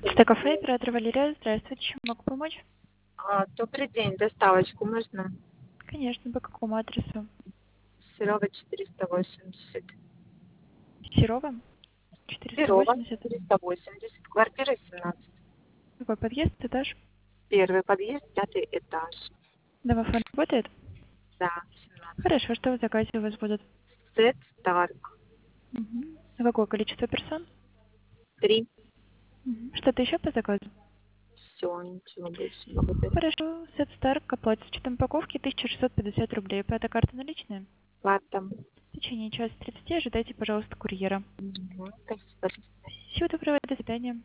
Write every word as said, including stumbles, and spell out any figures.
Стекафе, оператор Валерия. Здравствуйте, чем могу помочь? А, добрый день, доставочку можно? Конечно, по какому адресу? Серова четыреста восемьдесят. Серова? четыреста Серова восемьдесят. четыреста восемьдесят, квартира семнадцать. Какой подъезд, этаж? Первый подъезд, пятый этаж. Домофон работает? Да, семнадцать. Хорошо, что в заказе у вас будут? Сет Старк. Угу. А какое количество персон? Три. Мгм. Что-то еще по заказу? Все, ничего больше. Благодарю. Хорошо, сет Старк, оплата с учетом упаковки тысяча шестьсот пятьдесят рублей. Оплата карты наличная? Ладно. В течение часа тридцати ожидайте, пожалуйста, курьера. Мгм. Спасибо. Всего доброго, до свидания.